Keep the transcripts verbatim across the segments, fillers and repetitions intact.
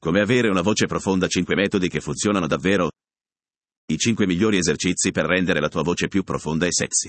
Come avere una voce profonda. cinque metodi che funzionano davvero. I cinque migliori esercizi per rendere la tua voce più profonda e sexy.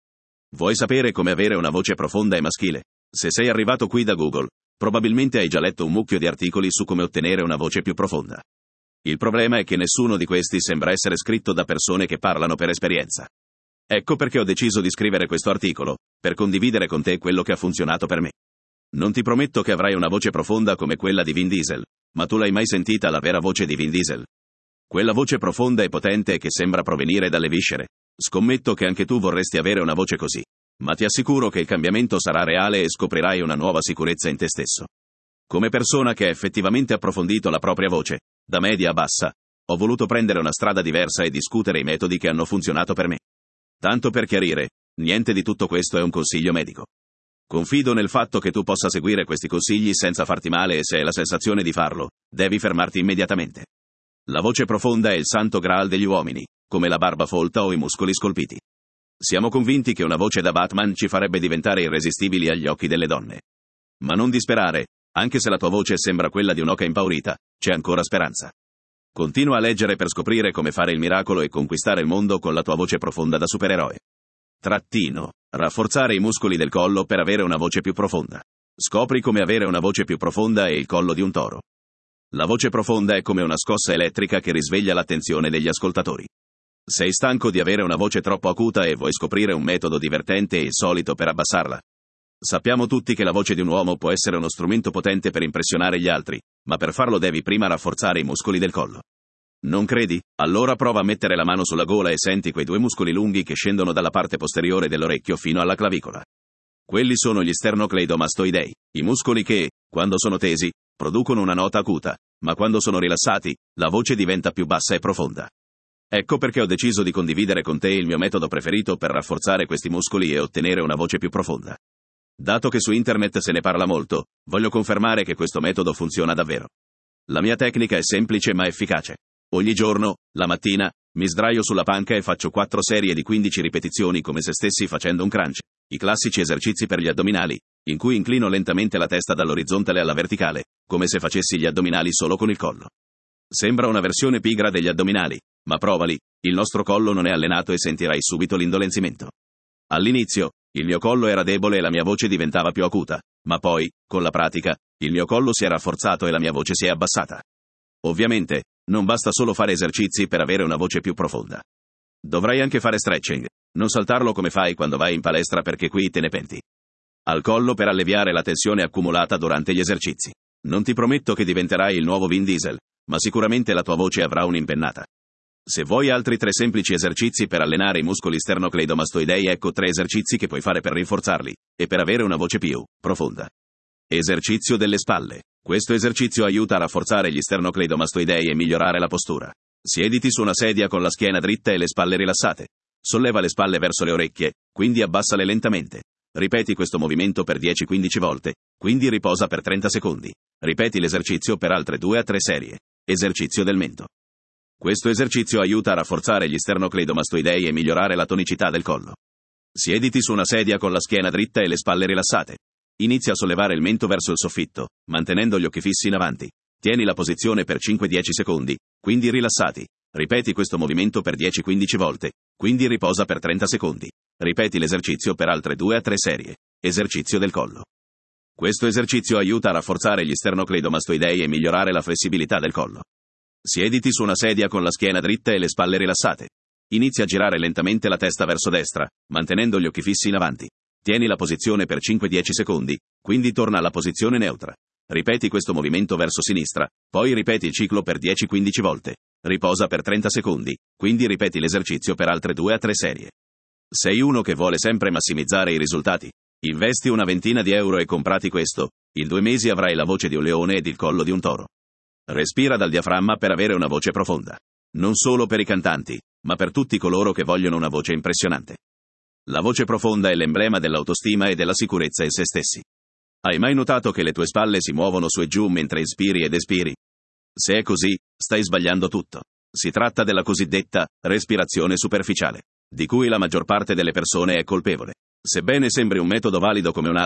Vuoi sapere come avere una voce profonda e maschile? Se sei arrivato qui da Google, probabilmente hai già letto un mucchio di articoli su come ottenere una voce più profonda. Il problema è che nessuno di questi sembra essere scritto da persone che parlano per esperienza. Ecco perché ho deciso di scrivere questo articolo, per condividere con te quello che ha funzionato per me. Non ti prometto che avrai una voce profonda come quella di Vin Diesel, ma tu l'hai mai sentita la vera voce di Vin Diesel? Quella voce profonda e potente che sembra provenire dalle viscere. Scommetto che anche tu vorresti avere una voce così. Ma ti assicuro che il cambiamento sarà reale e scoprirai una nuova sicurezza in te stesso. Come persona che ha effettivamente approfondito la propria voce, da media a bassa, ho voluto prendere una strada diversa e discutere i metodi che hanno funzionato per me. Tanto per chiarire, niente di tutto questo è un consiglio medico. Confido nel fatto che tu possa seguire questi consigli senza farti male e se hai la sensazione di farlo, devi fermarti immediatamente. La voce profonda è il santo graal degli uomini, come la barba folta o i muscoli scolpiti. Siamo convinti che una voce da Batman ci farebbe diventare irresistibili agli occhi delle donne. Ma non disperare, anche se la tua voce sembra quella di un'oca impaurita, c'è ancora speranza. Continua a leggere per scoprire come fare il miracolo e conquistare il mondo con la tua voce profonda da supereroe. Trattino. Rafforzare i muscoli del collo per avere una voce più profonda. Scopri come avere una voce più profonda e il collo di un toro. La voce profonda è come una scossa elettrica che risveglia l'attenzione degli ascoltatori. Sei stanco di avere una voce troppo acuta e vuoi scoprire un metodo divertente e insolito per abbassarla? Sappiamo tutti che la voce di un uomo può essere uno strumento potente per impressionare gli altri, ma per farlo devi prima rafforzare i muscoli del collo. Non credi? Allora prova a mettere la mano sulla gola e senti quei due muscoli lunghi che scendono dalla parte posteriore dell'orecchio fino alla clavicola. Quelli sono gli sternocleidomastoidei, i muscoli che, quando sono tesi, producono una nota acuta, ma quando sono rilassati, la voce diventa più bassa e profonda. Ecco perché ho deciso di condividere con te il mio metodo preferito per rafforzare questi muscoli e ottenere una voce più profonda. Dato che su internet se ne parla molto, voglio confermare che questo metodo funziona davvero. La mia tecnica è semplice ma efficace. Ogni giorno, la mattina, mi sdraio sulla panca e faccio quattro serie di quindici ripetizioni come se stessi facendo un crunch, i classici esercizi per gli addominali, in cui inclino lentamente la testa dall'orizzontale alla verticale, come se facessi gli addominali solo con il collo. Sembra una versione pigra degli addominali, ma provali, il nostro collo non è allenato e sentirai subito l'indolenzimento. All'inizio, il mio collo era debole e la mia voce diventava più acuta, ma poi, con la pratica, il mio collo si è rafforzato e la mia voce si è abbassata. Ovviamente, non basta solo fare esercizi per avere una voce più profonda. Dovrai anche fare stretching, non saltarlo come fai quando vai in palestra perché qui te ne penti. Al collo per alleviare la tensione accumulata durante gli esercizi. Non ti prometto che diventerai il nuovo Vin Diesel, ma sicuramente la tua voce avrà un'impennata. Se vuoi altri tre semplici esercizi per allenare i muscoli sternocleidomastoidei, ecco tre esercizi che puoi fare per rinforzarli, e per avere una voce più profonda. Esercizio delle spalle. Questo esercizio aiuta a rafforzare gli sternocleidomastoidei e migliorare la postura. Siediti su una sedia con la schiena dritta e le spalle rilassate. Solleva le spalle verso le orecchie, quindi abbassale lentamente. Ripeti questo movimento per dieci quindici volte, quindi riposa per trenta secondi. Ripeti l'esercizio per altre due a tre serie. Esercizio del mento. Questo esercizio aiuta a rafforzare gli sternocleidomastoidei e migliorare la tonicità del collo. Siediti su una sedia con la schiena dritta e le spalle rilassate. Inizia a sollevare il mento verso il soffitto, mantenendo gli occhi fissi in avanti. Tieni la posizione per cinque dieci secondi, quindi rilassati. Ripeti questo movimento per dieci quindici volte, quindi riposa per trenta secondi. Ripeti l'esercizio per altre due a tre serie. Esercizio del collo. Questo esercizio aiuta a rafforzare gli sternocleidomastoidei e migliorare la flessibilità del collo. Siediti su una sedia con la schiena dritta e le spalle rilassate. Inizia a girare lentamente la testa verso destra, mantenendo gli occhi fissi in avanti. Tieni la posizione per cinque dieci secondi, quindi torna alla posizione neutra. Ripeti questo movimento verso sinistra, poi ripeti il ciclo per dieci quindici volte. Riposa per trenta secondi, quindi ripeti l'esercizio per altre due a tre serie. Sei uno che vuole sempre massimizzare i risultati? Investi una ventina di euro e comprati questo. In due mesi avrai la voce di un leone ed il collo di un toro. Respira dal diaframma per avere una voce profonda. Non solo per i cantanti, ma per tutti coloro che vogliono una voce impressionante. La voce profonda è l'emblema dell'autostima e della sicurezza in se stessi. Hai mai notato che le tue spalle si muovono su e giù mentre ispiri ed espiri? Se è così, stai sbagliando tutto. Si tratta della cosiddetta respirazione superficiale, di cui la maggior parte delle persone è colpevole. Sebbene sembri un metodo valido come un altro,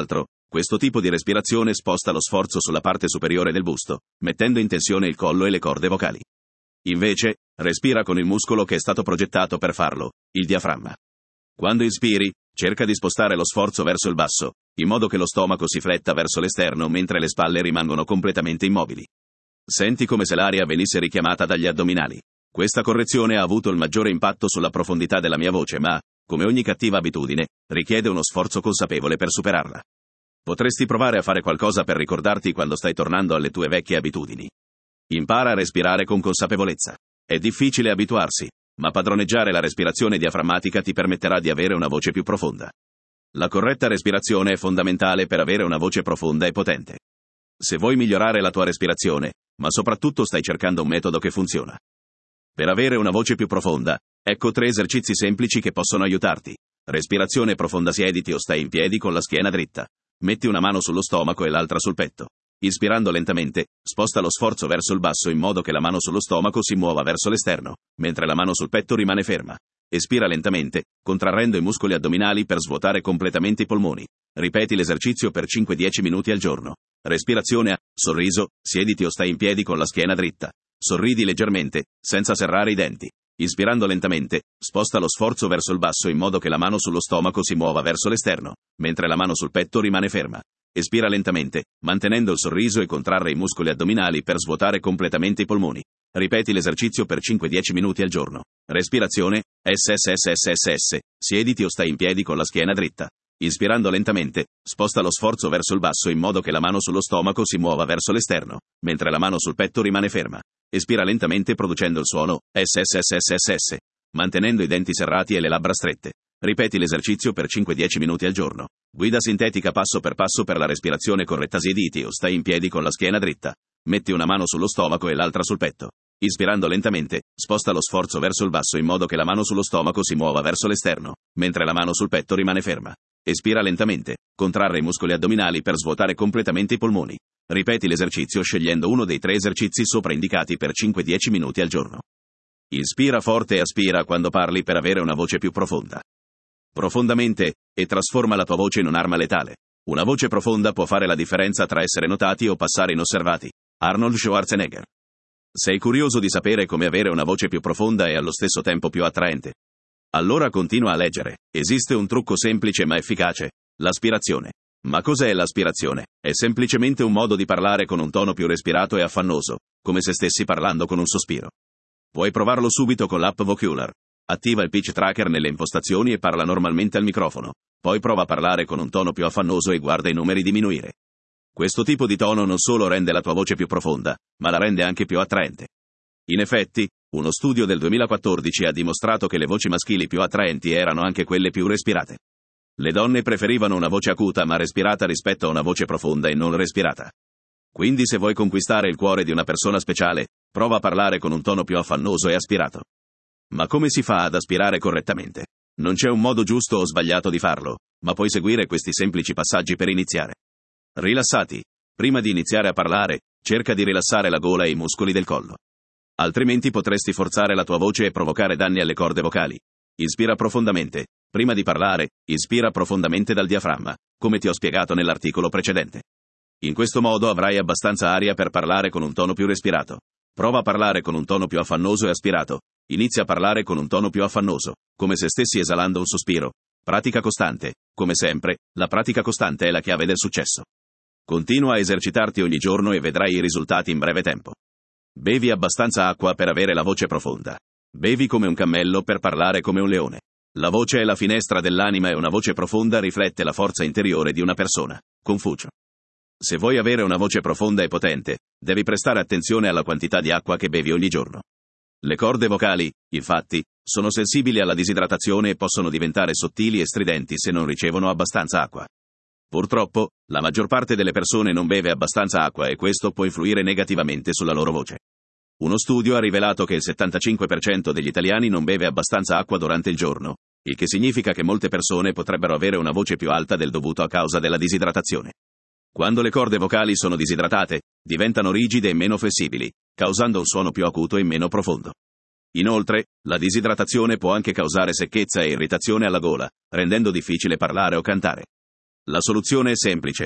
Questo tipo di respirazione sposta lo sforzo sulla parte superiore del busto, mettendo in tensione il collo e le corde vocali. Invece, respira con il muscolo che è stato progettato per farlo, il diaframma. Quando inspiri, cerca di spostare lo sforzo verso il basso, in modo che lo stomaco si fletta verso l'esterno mentre le spalle rimangono completamente immobili. Senti come se l'aria venisse richiamata dagli addominali. Questa correzione ha avuto il maggiore impatto sulla profondità della mia voce, ma, come ogni cattiva abitudine, richiede uno sforzo consapevole per superarla. Potresti provare a fare qualcosa per ricordarti quando stai tornando alle tue vecchie abitudini. Impara a respirare con consapevolezza. È difficile abituarsi, ma padroneggiare la respirazione diaframmatica ti permetterà di avere una voce più profonda. La corretta respirazione è fondamentale per avere una voce profonda e potente. Se vuoi migliorare la tua respirazione, ma soprattutto stai cercando un metodo che funziona. Per avere una voce più profonda, ecco tre esercizi semplici che possono aiutarti. Respirazione profonda: siediti o stai in piedi con la schiena dritta. Metti una mano sullo stomaco e l'altra sul petto. Ispirando lentamente, sposta lo sforzo verso il basso in modo che la mano sullo stomaco si muova verso l'esterno, mentre la mano sul petto rimane ferma. Espira lentamente, contrarrendo i muscoli addominali per svuotare completamente i polmoni. Ripeti l'esercizio per cinque dieci minuti al giorno. Respirazione A. Sorriso: siediti o stai in piedi con la schiena dritta. Sorridi leggermente, senza serrare i denti. Ispirando lentamente, sposta lo sforzo verso il basso in modo che la mano sullo stomaco si muova verso l'esterno, mentre la mano sul petto rimane ferma. Espira lentamente, mantenendo il sorriso e contrarre i muscoli addominali per svuotare completamente i polmoni. Ripeti l'esercizio per cinque dieci minuti al giorno. Respirazione S S S S S S. Siediti o stai in piedi con la schiena dritta. Ispirando lentamente, sposta lo sforzo verso il basso in modo che la mano sullo stomaco si muova verso l'esterno, mentre la mano sul petto rimane ferma. Espira lentamente producendo il suono S S S S S S, mantenendo i denti serrati e le labbra strette. Ripeti l'esercizio per cinque dieci minuti al giorno. Guida sintetica passo per passo per la respirazione corretta: siediti o stai in piedi con la schiena dritta. Metti una mano sullo stomaco e l'altra sul petto. Ispirando lentamente, sposta lo sforzo verso il basso in modo che la mano sullo stomaco si muova verso l'esterno, mentre la mano sul petto rimane ferma. Espira lentamente, contrarre i muscoli addominali per svuotare completamente i polmoni. Ripeti l'esercizio scegliendo uno dei tre esercizi sopra indicati per cinque dieci minuti al giorno. Inspira forte e aspira quando parli per avere una voce più profonda. Profondamente, e trasforma la tua voce in un'arma letale. Una voce profonda può fare la differenza tra essere notati o passare inosservati. Arnold Schwarzenegger. Sei curioso di sapere come avere una voce più profonda e allo stesso tempo più attraente? Allora continua a leggere. Esiste un trucco semplice ma efficace: l'aspirazione. Ma cos'è l'aspirazione? È semplicemente un modo di parlare con un tono più respirato e affannoso, come se stessi parlando con un sospiro. Puoi provarlo subito con l'app Vocular. Attiva il pitch tracker nelle impostazioni e parla normalmente al microfono. Poi prova a parlare con un tono più affannoso e guarda i numeri diminuire. Questo tipo di tono non solo rende la tua voce più profonda, ma la rende anche più attraente. In effetti, uno studio del duemilaquattordici ha dimostrato che le voci maschili più attraenti erano anche quelle più respirate. Le donne preferivano una voce acuta ma respirata rispetto a una voce profonda e non respirata. Quindi se vuoi conquistare il cuore di una persona speciale, prova a parlare con un tono più affannoso e aspirato. Ma come si fa ad aspirare correttamente? Non c'è un modo giusto o sbagliato di farlo, ma puoi seguire questi semplici passaggi per iniziare. Rilassati. Prima di iniziare a parlare, cerca di rilassare la gola e i muscoli del collo. Altrimenti potresti forzare la tua voce e provocare danni alle corde vocali. Inspira profondamente. Prima di parlare, inspira profondamente dal diaframma, come ti ho spiegato nell'articolo precedente. In questo modo avrai abbastanza aria per parlare con un tono più respirato. Prova a parlare con un tono più affannoso e aspirato. Inizia a parlare con un tono più affannoso, come se stessi esalando un sospiro. Pratica costante. Come sempre, la pratica costante è la chiave del successo. Continua a esercitarti ogni giorno e vedrai i risultati in breve tempo. Bevi abbastanza acqua per avere la voce profonda. Bevi come un cammello per parlare come un leone. La voce è la finestra dell'anima e una voce profonda riflette la forza interiore di una persona. Confucio. Se vuoi avere una voce profonda e potente, devi prestare attenzione alla quantità di acqua che bevi ogni giorno. Le corde vocali, infatti, sono sensibili alla disidratazione e possono diventare sottili e stridenti se non ricevono abbastanza acqua. Purtroppo, la maggior parte delle persone non beve abbastanza acqua e questo può influire negativamente sulla loro voce. Uno studio ha rivelato che il settantacinque per cento degli italiani non beve abbastanza acqua durante il giorno, il che significa che molte persone potrebbero avere una voce più alta del dovuto a causa della disidratazione. Quando le corde vocali sono disidratate, diventano rigide e meno flessibili, causando un suono più acuto e meno profondo. Inoltre, la disidratazione può anche causare secchezza e irritazione alla gola, rendendo difficile parlare o cantare. La soluzione è semplice: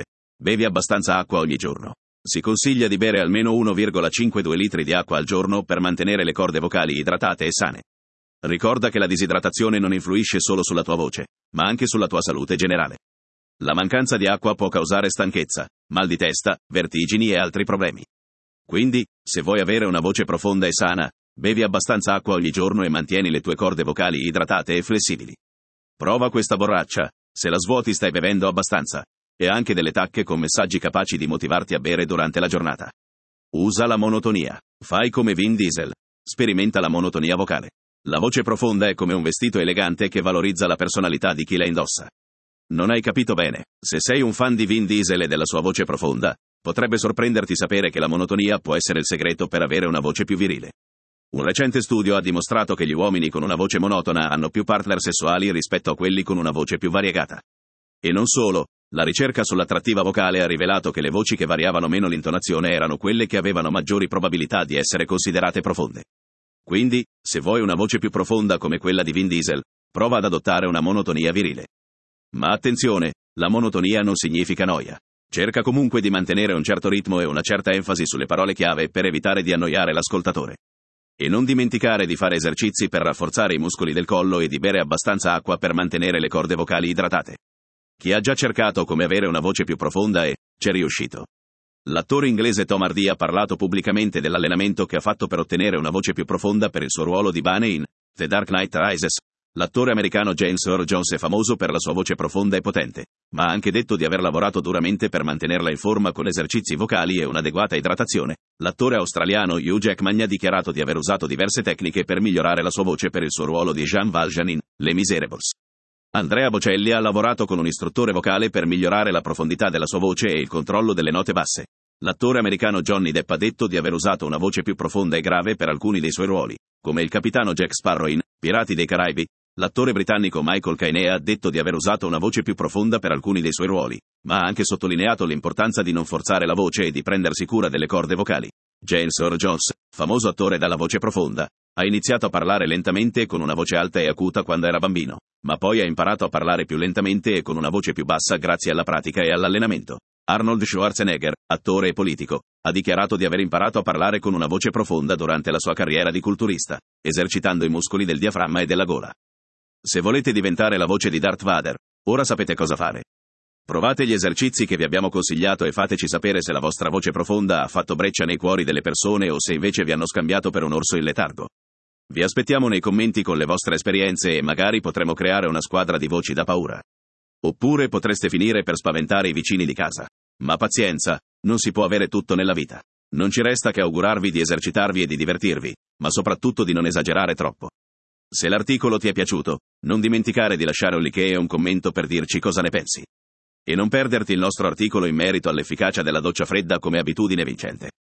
Bevi abbastanza acqua ogni giorno. Si consiglia di bere almeno uno virgola cinquantadue litri di acqua al giorno per mantenere le corde vocali idratate e sane. Ricorda che la disidratazione non influisce solo sulla tua voce, ma anche sulla tua salute generale. La mancanza di acqua può causare stanchezza, mal di testa, vertigini e altri problemi. Quindi, se vuoi avere una voce profonda e sana, bevi abbastanza acqua ogni giorno e mantieni le tue corde vocali idratate e flessibili. Prova questa borraccia, se la svuoti stai bevendo abbastanza, e anche delle tacche con messaggi capaci di motivarti a bere durante la giornata. Usa la monotonia. Fai come Vin Diesel. Sperimenta la monotonia vocale. La voce profonda è come un vestito elegante che valorizza la personalità di chi la indossa. Non hai capito bene. Se sei un fan di Vin Diesel e della sua voce profonda, potrebbe sorprenderti sapere che la monotonia può essere il segreto per avere una voce più virile. Un recente studio ha dimostrato che gli uomini con una voce monotona hanno più partner sessuali rispetto a quelli con una voce più variegata. E non solo, la ricerca sull'attrattiva vocale ha rivelato che le voci che variavano meno l'intonazione erano quelle che avevano maggiori probabilità di essere considerate profonde. Quindi, se vuoi una voce più profonda come quella di Vin Diesel, prova ad adottare una monotonia virile. Ma attenzione, la monotonia non significa noia. Cerca comunque di mantenere un certo ritmo e una certa enfasi sulle parole chiave per evitare di annoiare l'ascoltatore. E non dimenticare di fare esercizi per rafforzare i muscoli del collo e di bere abbastanza acqua per mantenere le corde vocali idratate. Chi ha già cercato come avere una voce più profonda e c'è riuscito. L'attore inglese Tom Hardy ha parlato pubblicamente dell'allenamento che ha fatto per ottenere una voce più profonda per il suo ruolo di Bane in The Dark Knight Rises. L'attore americano James Earl Jones è famoso per la sua voce profonda e potente, ma ha anche detto di aver lavorato duramente per mantenerla in forma con esercizi vocali e un'adeguata idratazione. L'attore australiano Hugh Jackman ha dichiarato di aver usato diverse tecniche per migliorare la sua voce per il suo ruolo di Jean Valjean in Les Miserables. Andrea Bocelli ha lavorato con un istruttore vocale per migliorare la profondità della sua voce e il controllo delle note basse. L'attore americano Johnny Depp ha detto di aver usato una voce più profonda e grave per alcuni dei suoi ruoli, come il capitano Jack Sparrow in Pirati dei Caraibi. L'attore britannico Michael Caine ha detto di aver usato una voce più profonda per alcuni dei suoi ruoli, ma ha anche sottolineato l'importanza di non forzare la voce e di prendersi cura delle corde vocali. James Earl Jones, famoso attore dalla voce profonda, ha iniziato a parlare lentamente e con una voce alta e acuta quando era bambino, ma poi ha imparato a parlare più lentamente e con una voce più bassa grazie alla pratica e all'allenamento. Arnold Schwarzenegger, attore e politico, ha dichiarato di aver imparato a parlare con una voce profonda durante la sua carriera di culturista, esercitando i muscoli del diaframma e della gola. Se volete diventare la voce di Darth Vader, ora sapete cosa fare. Provate gli esercizi che vi abbiamo consigliato e fateci sapere se la vostra voce profonda ha fatto breccia nei cuori delle persone o se invece vi hanno scambiato per un orso in letargo. Vi aspettiamo nei commenti con le vostre esperienze e magari potremo creare una squadra di voci da paura. Oppure potreste finire per spaventare i vicini di casa. Ma pazienza, non si può avere tutto nella vita. Non ci resta che augurarvi di esercitarvi e di divertirvi, ma soprattutto di non esagerare troppo. Se l'articolo ti è piaciuto, non dimenticare di lasciare un like e un commento per dirci cosa ne pensi. E non perderti il nostro articolo in merito all'efficacia della doccia fredda come abitudine vincente.